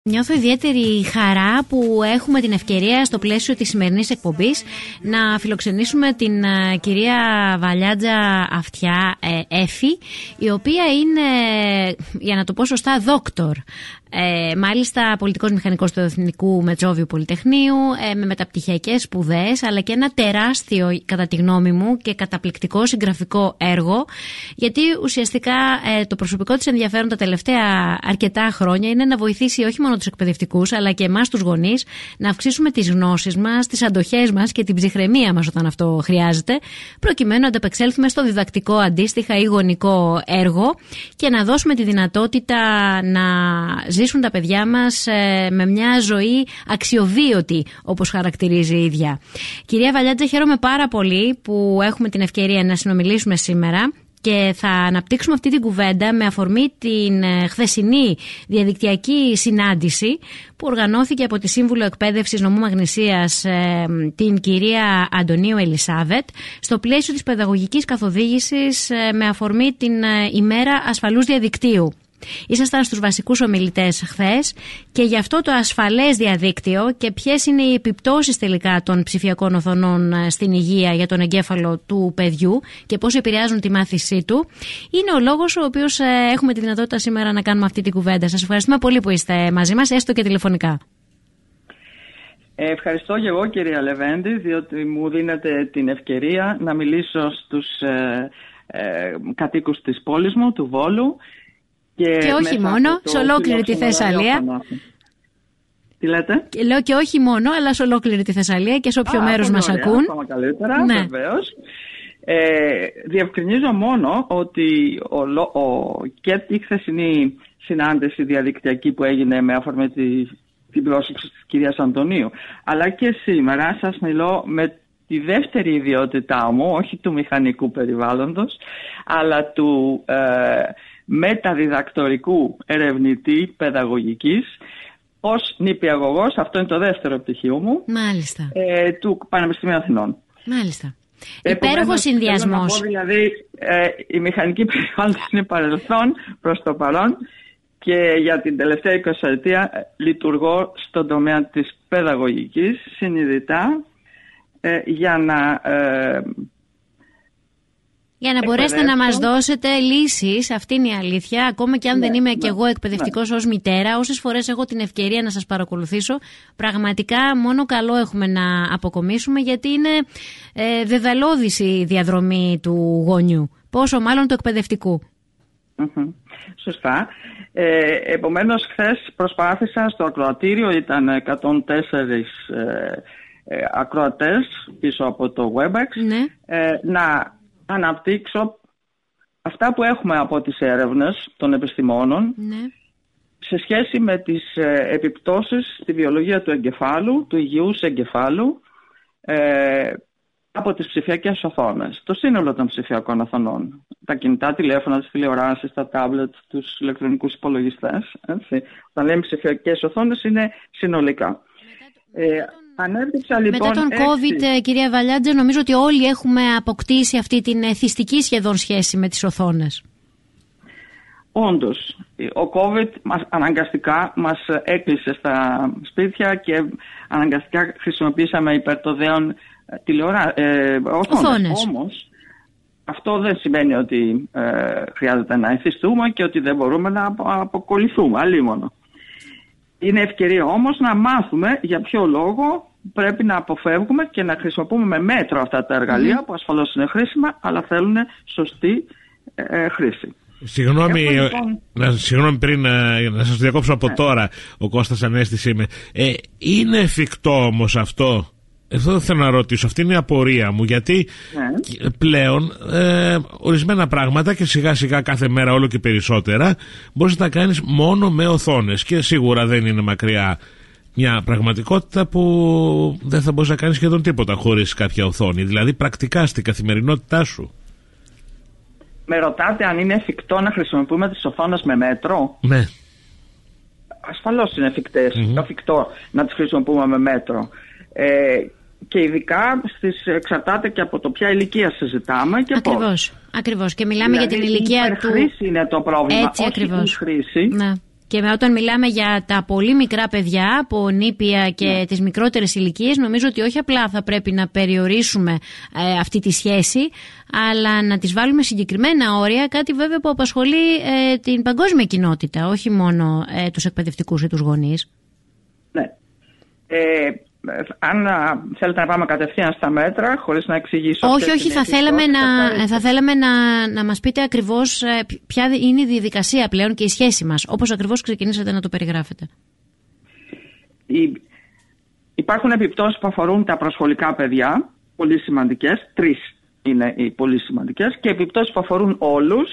Νιώθω ιδιαίτερη χαρά που έχουμε την ευκαιρία στο πλαίσιο της σημερινής εκπομπής να φιλοξενήσουμε την κυρία Βαλιάντζα Αυτιά Έφη, η οποία είναι, για να το πω σωστά, δόκτορ. Μάλιστα πολιτικός μηχανικός του Εθνικού Μετσόβιου Πολυτεχνείου, με μεταπτυχιακές σπουδές, αλλά και ένα τεράστιο, κατά τη γνώμη μου, και καταπληκτικό συγγραφικό έργο, γιατί ουσιαστικά το προσωπικό της ενδιαφέρον τα τελευταία αρκετά χρόνια είναι να βοηθήσει όχι μόνο τους εκπαιδευτικούς, αλλά και εμάς τους γονείς να αυξήσουμε τις γνώσεις μας, τις αντοχές μας και την ψυχραιμία μας όταν αυτό χρειάζεται, προκειμένου να ανταπεξέλθουμε στο διδακτικό αντίστοιχα ή γονικό έργο και να δώσουμε τη δυνατότητα να ζήσουν τα παιδιά μας με μια ζωή αξιοβίωτη, όπως χαρακτηρίζει η ίδια. Κυρία Βαλιάντζα, χαίρομαι πάρα πολύ που έχουμε την ευκαιρία να συνομιλήσουμε σήμερα και θα αναπτύξουμε αυτή την κουβέντα με αφορμή την χθεσινή διαδικτυακή συνάντηση που οργανώθηκε από τη Σύμβουλο Εκπαίδευσης Νομού Μαγνησίας, την κυρία Αντωνίου Ελισάβετ, στο πλαίσιο της παιδαγωγικής καθοδήγησης με αφορμή την ημέρα ασφαλούς διαδικτύου. Ήσασταν στους βασικούς ομιλητές χθες και γι' αυτό το ασφαλές διαδίκτυο και ποιες είναι οι επιπτώσεις τελικά των ψηφιακών οθονών στην υγεία για τον εγκέφαλο του παιδιού και πώς επηρεάζουν τη μάθησή του, είναι ο λόγος ο οποίος έχουμε τη δυνατότητα σήμερα να κάνουμε αυτή την κουβέντα. Σας ευχαριστούμε πολύ που είστε μαζί μας, έστω και τηλεφωνικά. Ευχαριστώ και εγώ, κυρία Λεβέντη, διότι μου δίνετε την ευκαιρία να μιλήσω στους κατοίκους της πόλης μου, του Βόλου. Και όχι μόνο, σε ολόκληρη τη Θεσσαλία. Τι λέτε? Λέω και όχι μόνο, αλλά σε ολόκληρη τη Θεσσαλία και σε όποιο μέρος μας ακούν. Ακόμα καλύτερα, ναι. Βεβαίως. Διευκρινίζω μόνο ότι και η χθεσινή συνάντηση διαδικτυακή που έγινε με αφορμή την πρόσκληση της κυρίας Αντωνίου, αλλά και σήμερα σας μιλώ με τη δεύτερη ιδιότητά μου, όχι του μηχανικού περιβάλλοντος, αλλά του μεταδιδακτορικού ερευνητή παιδαγωγικής ως νηπιαγωγός, αυτό είναι το δεύτερο πτυχίο μου. Μάλιστα. Του Πανεπιστημίου Αθηνών. Μάλιστα. Υπέροχο συνδυασμός. Δηλαδή η μηχανική περιβάλλοντος είναι παρελθόν προς το παρόν και για την τελευταία 20 ετία λειτουργώ στον τομέα της παιδαγωγικής συνειδητά για να μπορέσετε να μας δώσετε λύσεις, αυτή είναι η αλήθεια. Ακόμα και αν δεν είμαι κι εγώ εκπαιδευτικός ως μητέρα, όσες φορές έχω την ευκαιρία να σας παρακολουθήσω, πραγματικά μόνο καλό έχουμε να αποκομίσουμε, γιατί είναι δεδαλώδης η διαδρομή του γονιού, πόσο μάλλον του εκπαιδευτικού. Σωστά. Επομένως, χθες προσπάθησα στο ακροατήριο, ήταν 104 ακροατές πίσω από το WebEx, να αναπτύξω αυτά που έχουμε από τις έρευνες των επιστημόνων σε σχέση με τις επιπτώσεις στη βιολογία του εγκεφάλου, του υγιούς εγκεφάλου, από τις ψηφιακές οθόνες. Το σύνολο των ψηφιακών οθονών. Τα κινητά τηλέφωνα, τις τηλεοράσεις, τα τάμπλετ, τους ηλεκτρονικούς υπολογιστές. Έτσι. Όταν λέμε ψηφιακές οθόνες είναι συνολικά. Λοιπόν, μετά τον COVID, κυρία Βαλιάντζα, νομίζω ότι όλοι έχουμε αποκτήσει αυτή την θυστική σχεδόν σχέση με τις οθόνες. Όντως, ο COVID αναγκαστικά μας έκλεισε στα σπίτια και αναγκαστικά χρησιμοποίησαμε υπερτοδέων οθόνες. Όμως, αυτό δεν σημαίνει ότι χρειάζεται να εθιστούμε και ότι δεν μπορούμε να αποκολληθούμε, αλίμονο. Είναι ευκαιρία όμως να μάθουμε για ποιο λόγο πρέπει να αποφεύγουμε και να χρησιμοποιούμε με μέτρο αυτά τα εργαλεία που ασφαλώς είναι χρήσιμα, αλλά θέλουν σωστή χρήση. Συγγνώμη, συγγνώμη πριν να σας διακόψω από τώρα, ο Κώστας Ανέστης είμαι. Είναι εφικτό όμως αυτό? Αυτό θέλω να ρωτήσω, αυτή είναι η απορία μου, γιατί πλέον ορισμένα πράγματα και σιγά σιγά κάθε μέρα όλο και περισσότερα μπορείς να τα κάνεις μόνο με οθόνες και σίγουρα δεν είναι μακριά μια πραγματικότητα που δεν θα μπορείς να κάνεις σχεδόν τίποτα χωρίς κάποια οθόνη, δηλαδή πρακτικά στην καθημερινότητά σου. Με ρωτάτε αν είναι εφικτό να χρησιμοποιούμε τις οθόνες με μέτρο? Ναι. Ασφαλώς είναι εφικτό να τις χρησιμοποιούμε με μέτρο. Και ειδικά εξαρτάται και από το ποια ηλικία συζητάμε και ακριβώς. Και μιλάμε για την ηλικία του... Η υπερχρήση είναι το πρόβλημα, έτσι, όχι η χρήση. Ναι. Και όταν μιλάμε για τα πολύ μικρά παιδιά από νήπια και τις μικρότερες ηλικίες, νομίζω ότι όχι απλά θα πρέπει να περιορίσουμε αυτή τη σχέση, αλλά να τις βάλουμε συγκεκριμένα όρια, κάτι βέβαια που απασχολεί την παγκόσμια κοινότητα, όχι μόνο τους εκπαιδευτικούς ή τους γονείς. Ναι. Αν θέλετε να πάμε κατευθείαν στα μέτρα, χωρίς να εξηγήσω... Όχι, θα θέλαμε να μας πείτε ακριβώς ποια είναι η διαδικασία πλέον και η σχέση μας, όπως ακριβώς ξεκινήσατε να το περιγράφετε. Υπάρχουν επιπτώσεις που αφορούν τα προσχολικά παιδιά, πολύ σημαντικές, 3 είναι οι πολύ σημαντικές, και επιπτώσεις που αφορούν όλους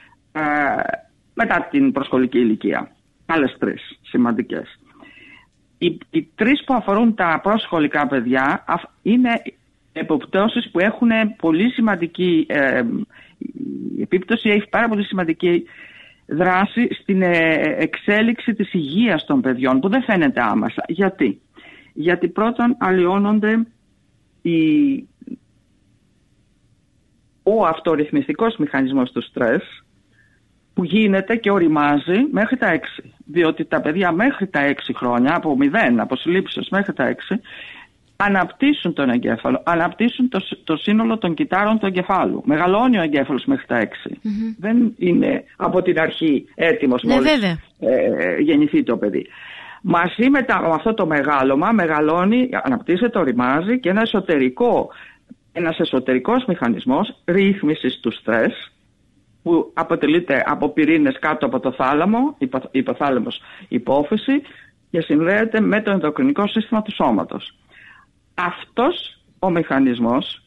μετά την προσχολική ηλικία. Άλλες 3 σημαντικές. Οι 3 που αφορούν τα προσχολικά παιδιά είναι επιπτώσεις που έχουν πολύ σημαντική επίπτωση, έχει πάρα πολύ σημαντική δράση στην εξέλιξη της υγείας των παιδιών, που δεν φαίνεται άμεσα. Γιατί πρώτον αλλοιώνονται ο αυτορυθμιστικός μηχανισμός του στρες, που γίνεται και οριμάζει μέχρι τα 6. Διότι τα παιδιά μέχρι τα 6 χρόνια, από 0, από συλλήψεως μέχρι τα 6, αναπτύσσουν τον εγκέφαλο, αναπτύσσουν το σύνολο των κυτάρων του εγκεφάλου. Μεγαλώνει ο εγκέφαλος μέχρι τα 6. Δεν είναι από την αρχή έτοιμος μόλις γεννηθεί το παιδί. Μαζί με αυτό το μεγάλωμα μεγαλώνει, αναπτύσσεται, οριμάζει και ένας εσωτερικός μηχανισμός ρύθμισης του στρες, που αποτελείται από πυρήνες κάτω από το θάλαμο, υποθάλαμος υπόφυση, και συνδέεται με το ενδοκρινικό σύστημα του σώματος. Αυτός ο μηχανισμός,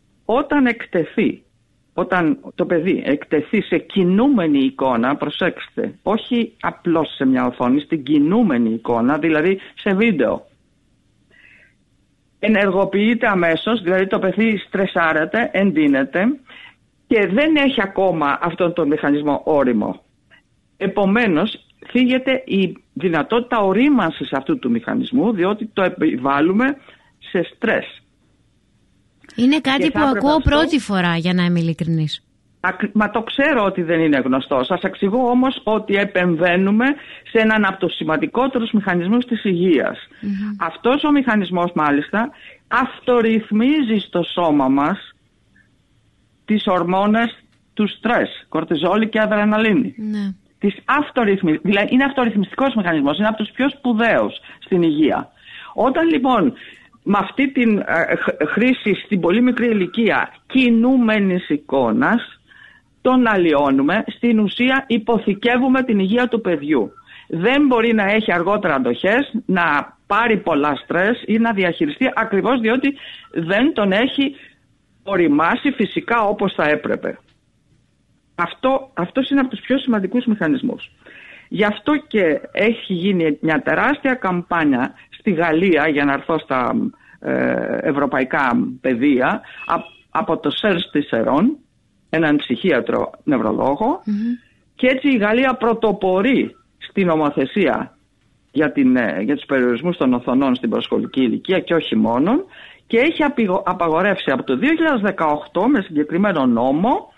όταν το παιδί εκτεθεί σε κινούμενη εικόνα, προσέξτε, όχι απλώς σε μια οθόνη, στην κινούμενη εικόνα, δηλαδή σε βίντεο, ενεργοποιείται αμέσως, δηλαδή το παιδί στρεσάρεται, εντείνεται, και δεν έχει ακόμα αυτόν τον μηχανισμό όριμο. Επομένως, θίγεται η δυνατότητα ορίμανσης αυτού του μηχανισμού, διότι το επιβάλλουμε σε στρες. Είναι κάτι που ακούω πρώτη φορά, για να είμαι ειλικρινής. Μα το ξέρω ότι δεν είναι γνωστό. Σας εξηγώ όμως ότι επεμβαίνουμε σε έναν από τους σημαντικότερους μηχανισμούς της υγείας. Αυτός ο μηχανισμός μάλιστα αυτορυθμίζει στο σώμα μας τις ορμόνες του στρες, κορτιζόλη και αδρεναλίνη. Ναι. Δηλαδή είναι αυτορυθμιστικός μηχανισμός, είναι από τους πιο σπουδαίους στην υγεία. Όταν λοιπόν με αυτή την χρήση στην πολύ μικρή ηλικία κινούμενης εικόνας τον αλλοιώνουμε, στην ουσία υποθηκεύουμε την υγεία του παιδιού. Δεν μπορεί να έχει αργότερα αντοχές, να πάρει πολλά στρες ή να διαχειριστεί, ακριβώς διότι δεν τον έχει οριμάσει φυσικά όπως θα έπρεπε. Αυτός είναι από τους πιο σημαντικούς μηχανισμούς. Γι' αυτό και έχει γίνει μια τεράστια καμπάνια στη Γαλλία, για να έρθω στα ευρωπαϊκά πεδία, από το Σέρς Τισερόν, έναν ψυχίατρο νευρολόγο, και έτσι η Γαλλία πρωτοπορεί στην νομοθεσία για τους περιορισμούς των οθονών στην προσχολική ηλικία και όχι μόνον, και έχει απαγορεύσει από το 2018 με συγκεκριμένο νόμο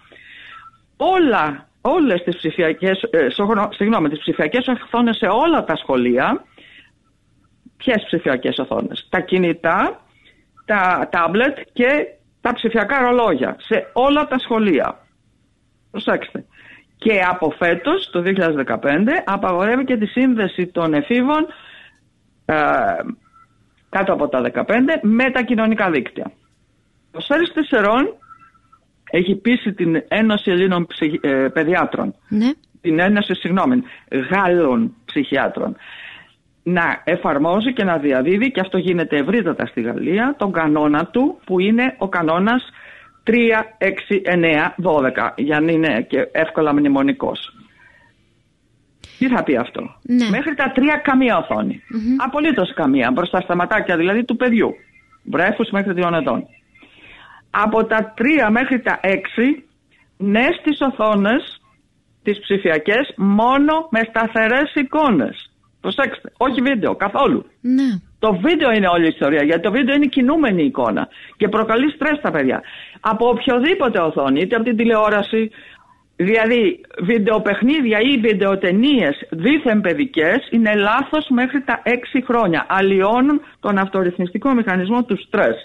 όλες τις ψηφιακές οθόνες σε όλα τα σχολεία. Ποιες ψηφιακές οθόνες? Τα κινητά, τα τάμπλετ και τα ψηφιακά ρολόγια σε όλα τα σχολεία. Προσέξτε. Και από φέτος, το 2015, απαγορεύει και τη σύνδεση των εφήβων κάτω από τα 15 με τα κοινωνικά δίκτυα. Ο Σέρς Τισερόν έχει πείσει την Ένωση Ελλήνων Παιδιάτρων, την Ένωση, Γάλλων Ψυχιάτρων, να εφαρμόζει και να διαδίδει, και αυτό γίνεται ευρύτατα στη Γαλλία, τον κανόνα του, που είναι ο κανόνας 3, 6, 9, 12, για να είναι και εύκολα μνημονικός. Τι θα πει αυτό? Ναι. Μέχρι τα 3 καμία οθόνη. Απολύτως καμία, μπροστά στα ματάκια δηλαδή του παιδιού. Βρέφους μέχρι 2 ετών. Από τα 3 μέχρι τα 6, ναι στις οθόνες, τις ψηφιακές, μόνο με σταθερές εικόνες. Προσέξτε, όχι βίντεο, καθόλου. Ναι. Το βίντεο είναι όλη η ιστορία, γιατί το βίντεο είναι κινούμενη εικόνα και προκαλεί στρες στα παιδιά. Από οποιοδήποτε οθόνη, είτε από την τηλεόραση, Δηλαδή, βιντεοπαιχνίδια ή βιντεοτενίες δήθεν παιδικές είναι λάθος μέχρι τα 6 χρόνια. Αλλοιώνουν τον αυτορυθμιστικό μηχανισμό του στρες.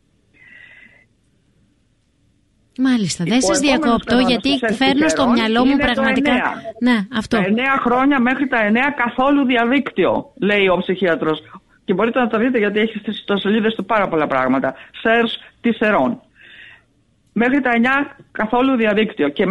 Μάλιστα, δεν σας διακόπτω γιατί φέρνω στο μυαλό μου πραγματικά. Ναι, αυτό. Τα 9 χρόνια μέχρι τα 9 καθόλου διαδίκτυο, λέει ο ψυχίατρος. Και μπορείτε να το δείτε γιατί έχει στις ιστοσελίδες του πάρα πολλά πράγματα. Σερς Τισερών. Μέχρι τα 9 καθόλου διαδίκτυο. Και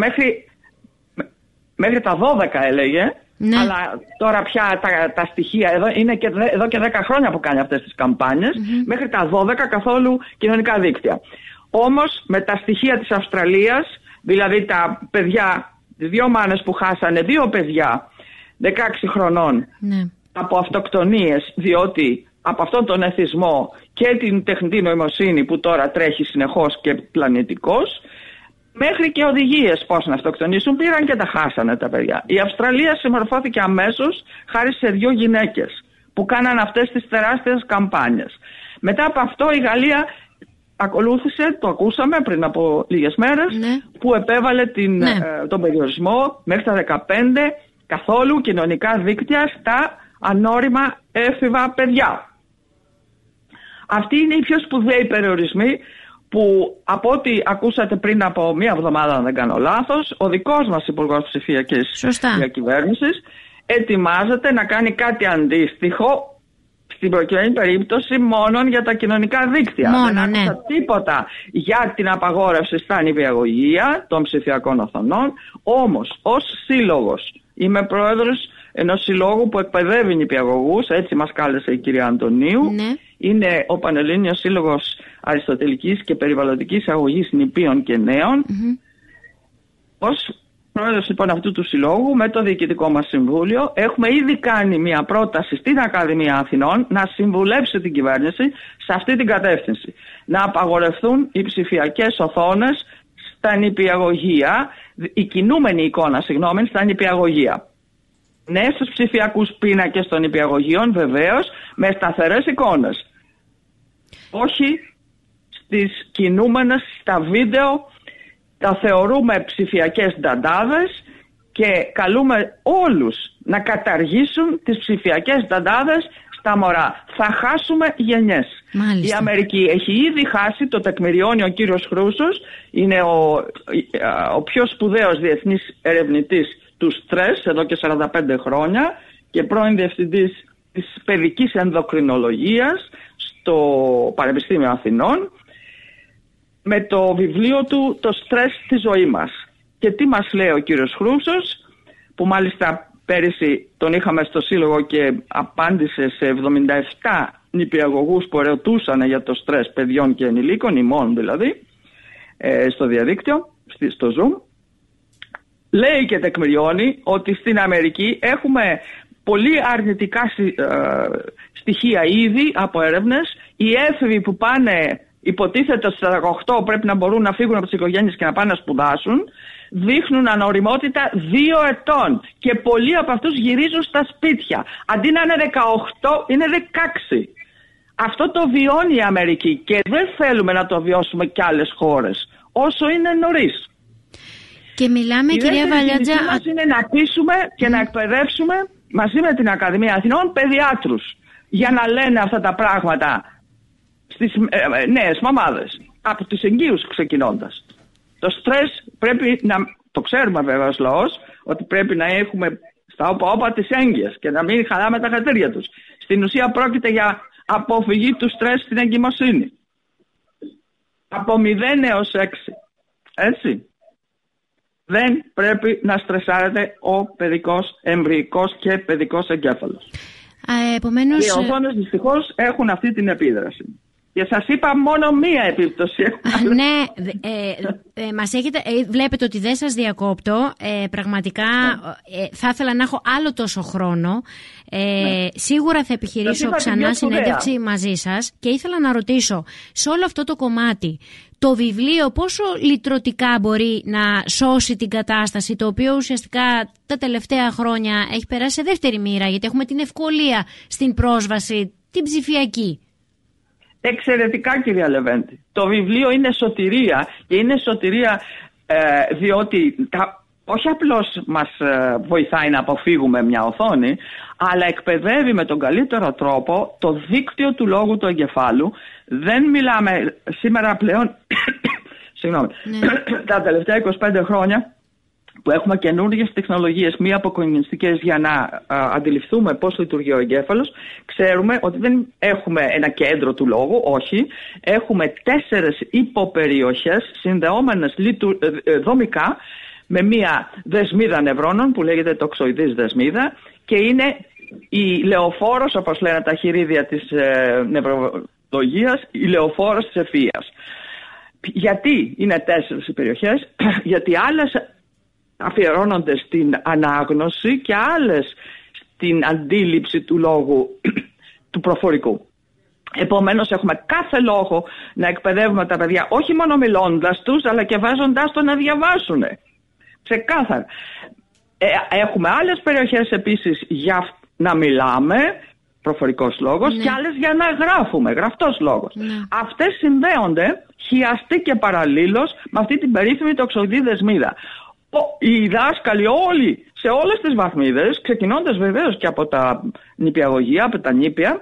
μέχρι τα 12 έλεγε. Ναι. Αλλά τώρα πια τα στοιχεία είναι και εδώ και 10 χρόνια που κάνει αυτές τις καμπάνιες. Μέχρι τα 12 καθόλου κοινωνικά δίκτυα. Όμως με τα στοιχεία της Αυστραλίας, δηλαδή τα παιδιά, τις 2 μάνες που χάσανε 2 παιδιά 16 χρονών από αυτοκτονίες, διότι από αυτόν τον εθισμό και την τεχνητή νοημοσύνη που τώρα τρέχει συνεχώς και πλανητικός, μέχρι και οδηγίες πώς να αυτοκτονήσουν πήραν και τα χάσανε τα παιδιά. Η Αυστραλία συμμορφώθηκε αμέσως χάρη σε 2 γυναίκες που κάναν αυτές τις τεράστιες καμπάνιες. Μετά από αυτό η Γαλλία ακολούθησε, το ακούσαμε πριν από λίγες μέρες, που επέβαλε τον περιορισμό μέχρι τα 15 καθόλου κοινωνικά δίκτυα στα ανώριμα έφηβα παιδιά. Αυτοί είναι οι πιο σπουδαίοι περιορισμοί που, από ό,τι ακούσατε πριν από 1 εβδομάδα, αν δεν κάνω λάθος, ο δικός μας Υπουργός Ψηφιακής Διακυβέρνησης ετοιμάζεται να κάνει κάτι αντίστοιχο στην προκειμένη περίπτωση μόνο για τα κοινωνικά δίκτυα. Δεν άκουσα τίποτα για την απαγόρευση στα νηπιαγωγεία των ψηφιακών οθονών. Όμως, ως σύλλογος, είμαι πρόεδρος ενός συλλόγου που εκπαιδεύει νηπιαγωγούς, έτσι μας κάλεσε η κυρία Αντωνίου. Είναι ο Πανελλήνιος Σύλλογος Αριστοτελικής και Περιβαλλοντικής Αγωγής Νηπίων και Νέων. Ως πρόεδρος λοιπόν αυτού του συλλόγου, με το διοικητικό μας συμβούλιο, έχουμε ήδη κάνει μια πρόταση στην Ακαδημία Αθηνών να συμβουλεύσει την κυβέρνηση σε αυτή την κατεύθυνση. Να απαγορευτούν οι ψηφιακές οθόνες στα νηπιαγωγεία, η κινούμενη εικόνα, στα νηπιαγωγεία. Ναι, στους ψηφιακούς πίνακες των νηπιαγωγείων βεβαίως, με σταθερές εικόνες. Όχι στις κινούμενες, στα βίντεο. Τα θεωρούμε ψηφιακές νταντάδες και καλούμε όλους να καταργήσουν τις ψηφιακές νταντάδες στα μωρά. Θα χάσουμε γενιές. Μάλιστα. Η Αμερική έχει ήδη χάσει, το τεκμηριώνει ο κύριος Χρούσος, είναι ο πιο σπουδαίος διεθνής ερευνητής του στρες εδώ και 45 χρόνια και πρώην διευθυντής της παιδικής ενδοκρινολογίας στο Πανεπιστήμιο Αθηνών, με το βιβλίο του «Το στρες στη ζωή μας». Και τι μας λέει ο κύριος Χρούσος, που μάλιστα πέρυσι τον είχαμε στο σύλλογο και απάντησε σε 77 νηπιαγωγούς που ερωτούσαν για το στρες παιδιών και ενηλίκων, ημών δηλαδή, στο διαδίκτυο, στο Zoom. Λέει και τεκμηριώνει ότι στην Αμερική έχουμε πολύ αρνητικά στοιχεία ήδη από έρευνες. Οι έφηβοι που πάνε, υποτίθεται ότι στα 18 πρέπει να μπορούν να φύγουν από τις οικογένειες και να πάνε να σπουδάσουν, δείχνουν ανοριμότητα 2 ετών και πολλοί από αυτούς γυρίζουν στα σπίτια. Αντί να είναι 18 είναι 16. Αυτό το βιώνει η Αμερική και δεν θέλουμε να το βιώσουμε κι άλλες χώρες όσο είναι νωρίς. Και μιλάμε, κυρία Βαλιάτζα, η μας είναι να πείσουμε και να εκπαιδεύσουμε μαζί με την Ακαδημία Αθηνών παιδιάτρους για να λένε αυτά τα πράγματα στις νέες μαμάδες, από τις εγγύους ξεκινώντας. Το στρες πρέπει να, το ξέρουμε βέβαια ως λαός, ότι πρέπει να έχουμε στα όπα τις έγκυες και να μην χαλάμε τα χατήρια τους. Στην ουσία πρόκειται για αποφυγή του στρες στην εγκυμοσύνη. Από 0 έως 6. Έτσι. Δεν πρέπει να στρεσάρεται ο παιδικός, εμβρυϊκός και παιδικός εγκέφαλος. Επομένως... Οι οθόνες δυστυχώς έχουν αυτή την επίδραση. Και σας είπα μόνο μία επίπτωση. Ναι, μας έχετε, βλέπετε ότι δεν σας διακόπτω. Πραγματικά θα ήθελα να έχω άλλο τόσο χρόνο. Σίγουρα θα επιχειρήσω ξανά συνέντευξη μαζί σας. Και ήθελα να ρωτήσω, σε όλο αυτό το κομμάτι, το βιβλίο πόσο λυτρωτικά μπορεί να σώσει την κατάσταση, το οποίο ουσιαστικά τα τελευταία χρόνια έχει περάσει σε δεύτερη μοίρα, γιατί έχουμε την ευκολία στην πρόσβαση, την ψηφιακή. Εξαιρετικά, κυρία Λεβέντη. Το βιβλίο είναι σωτηρία και είναι σωτηρία διότι όχι απλώς μας βοηθάει να αποφύγουμε μια οθόνη, αλλά εκπαιδεύει με τον καλύτερο τρόπο το δίκτυο του λόγου του εγκεφάλου. Δεν μιλάμε σήμερα πλέον, συγγνώμη, τα τελευταία 25 χρόνια που έχουμε καινούργιες τεχνολογίες μη αποκογνιστικές για να αντιληφθούμε πώς λειτουργεί ο εγκέφαλος, ξέρουμε ότι δεν έχουμε ένα κέντρο του λόγου, όχι. Έχουμε 4 υποπεριοχές συνδεόμενες δομικά με μία δεσμίδα νευρώνων που λέγεται τοξοειδής δεσμίδα και είναι η λεωφόρος, όπως λένε τα χειρίδια της νευρολογίας, η λεωφόρος της ευφυΐας. Γιατί είναι 4 οι περιοχές? Γιατί άλλες αφιερώνονται στην ανάγνωση και άλλες στην αντίληψη του λόγου του προφορικού. Επομένως έχουμε κάθε λόγο να εκπαιδεύουμε τα παιδιά όχι μόνο μιλώντας τους, αλλά και βάζοντάς τους να διαβάσουν. Ξεκάθαρα. Έχουμε άλλες περιοχές επίσης για να μιλάμε, προφορικός λόγος, και άλλες για να γράφουμε, γραπτός λόγος. Αυτές συνδέονται χιαστή και παραλλήλως με αυτή την περίφημη τοξοειδή δεσμίδα. Οι δάσκαλοι όλοι, σε όλες τις βαθμίδες, ξεκινώντας βεβαίως και από τα νηπιαγωγεία, από τα νήπια,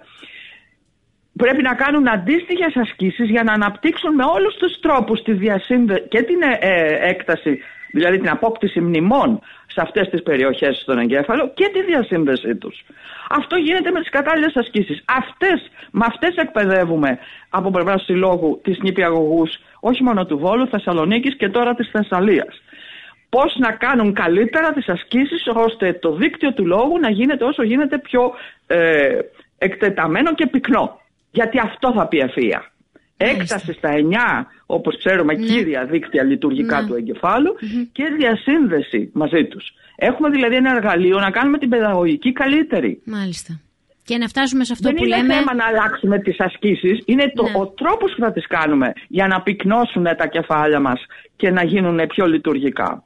πρέπει να κάνουν αντίστοιχες ασκήσεις για να αναπτύξουν με όλους τους τρόπους τη διασύνδεση και την έκταση, δηλαδή την απόκτηση μνημών σε αυτές τις περιοχές στον εγκέφαλο και τη διασύνδεσή τους. Αυτό γίνεται με τις κατάλληλες ασκήσεις. Με αυτές εκπαιδεύουμε από πλευράς συλλόγου τις νηπιαγωγούς, όχι μόνο του Βόλου, Θεσσαλονίκης και τώρα της Θεσσαλίας. Πώς να κάνουν καλύτερα τις ασκήσεις ώστε το δίκτυο του λόγου να γίνεται όσο γίνεται πιο εκτεταμένο και πυκνό. Γιατί αυτό θα πει ευφυΐα. Έκταση στα 9, όπως ξέρουμε, κύρια δίκτυα λειτουργικά του εγκεφάλου και διασύνδεση μαζί τους. Έχουμε δηλαδή ένα εργαλείο να κάνουμε την παιδαγωγική καλύτερη. Μάλιστα. Και να φτάσουμε σε αυτό δεν που λέμε. λέμε. Δεν είναι θέμα να αλλάξουμε τις ασκήσεις, είναι ο τρόπος που θα τις κάνουμε για να πυκνώσουν τα κεφάλια μας και να γίνουν πιο λειτουργικά.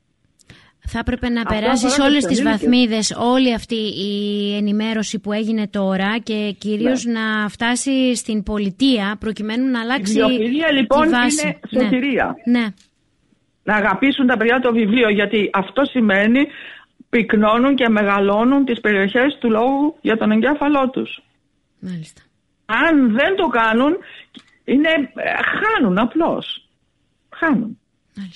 Θα έπρεπε να περάσει σε όλες τις βαθμίδες όλη αυτή η ενημέρωση που έγινε τώρα και κυρίως να φτάσει στην πολιτεία προκειμένου να αλλάξει η βιβλιοπηλία λοιπόν βάση. Είναι σωτηρία. Ναι. Να αγαπήσουν τα παιδιά το βιβλίο, γιατί αυτό σημαίνει πυκνώνουν και μεγαλώνουν τις περιοχές του λόγου για τον εγκέφαλό τους. Μάλιστα. Αν δεν το κάνουν, χάνουν απλώς. Χάνουν.